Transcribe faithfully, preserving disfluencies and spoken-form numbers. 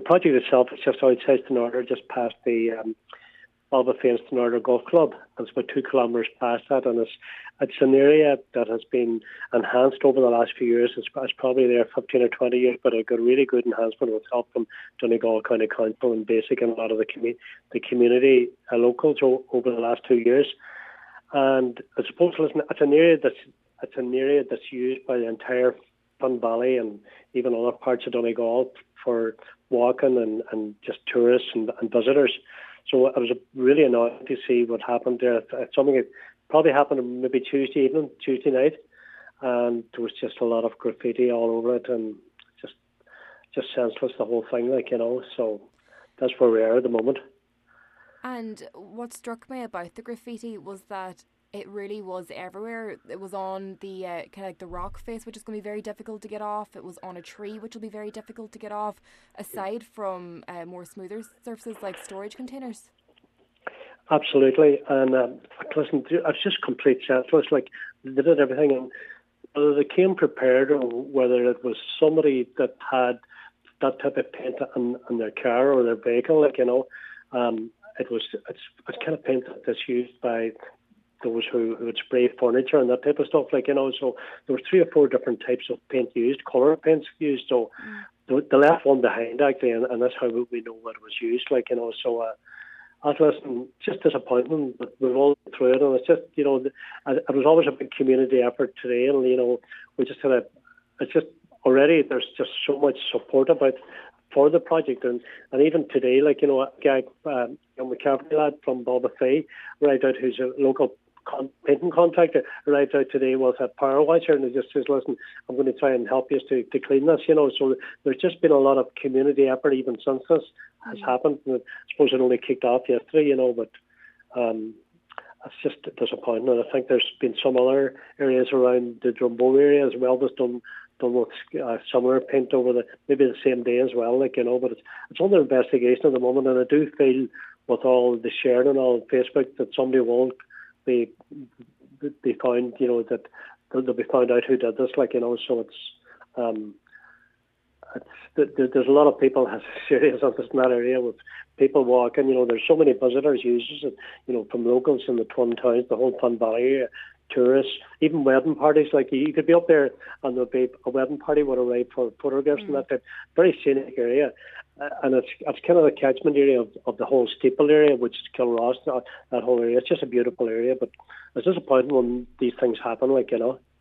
project itself is just outside Stenardre, just past the um, Balbafane Stenardre Golf Club. It's about two kilometres past that, and it's it's an area that has been enhanced over the last few years. It's, it's probably there fifteen or twenty years, but it got really good enhancement with help from Donegal County Council and Basic and a lot of the, commu- the community uh, locals o- over the last two years. And I suppose, listen, it's an area that's it's an area that's used by the entire Fun Valley and even other parts of Donegal for walking and, and just tourists and, and visitors. So I was really annoyed to see what happened there. It's something that probably happened maybe Tuesday evening, Tuesday night, and there was just a lot of graffiti all over it and just just senseless, the whole thing, like, you know. So that's where we are at the moment. And what struck me about the graffiti was that it really was everywhere. It was on the uh, kind of like the rock face, which is going to be very difficult to get off. It was on a tree, which will be very difficult to get off, aside from uh, more smoother surfaces like storage containers. Absolutely. And um, listen, it's just complete senseless. Like, they did everything, and whether they came prepared or whether it was somebody that had that type of paint in, in their car or their vehicle, like, you know, um, it was it's it's kind of paint that's used by those who, who would spray furniture and that type of stuff, like, you know. So there were three or four different types of paint used, colour paints used. So mm. they left one behind, actually, and, and that's how we know what was used, like, you know. So uh, I was listening, just disappointing, but we've all been through it, and it's just, you know, it was always a big community effort today, and, you know, we just had a, it's just already there's just so much support about for the project, and, and even today, like, you know, a guy, um, a McCaffrey lad from Balbafane, right out, who's a local Con- painting contractor, arrived out today with a power washer, and he just says, listen, I'm going to try and help you to, to clean this, you know. So there's just been a lot of community effort even since this has mm. happened. And I suppose it only kicked off yesterday, you know, but um, it's just disappointing. And I think there's been some other areas around the Drumbo area as well that's done done with uh, similar paint over the maybe the same day as well, like, you know. But it's it's under investigation at the moment, and I do feel with all the sharing and all on Facebook that somebody will They they found, you know, that they'll be found out who did this, like, you know. So it's um, it's there's a lot of people has serious interest in that area with people walking. You know, there's so many visitors, users, you know, from locals in the Twin Towns, the whole Fun Valley area, tourists, even wedding parties. Like, you could be up there and there'll be a wedding party would arrive for photographs mm. and that type. Very scenic area. Uh, and it's it's kind of the catchment area of, of the whole Steeple area, which is Kilross, that, that whole area. It's just a beautiful area, but it's disappointing when these things happen, like, you know.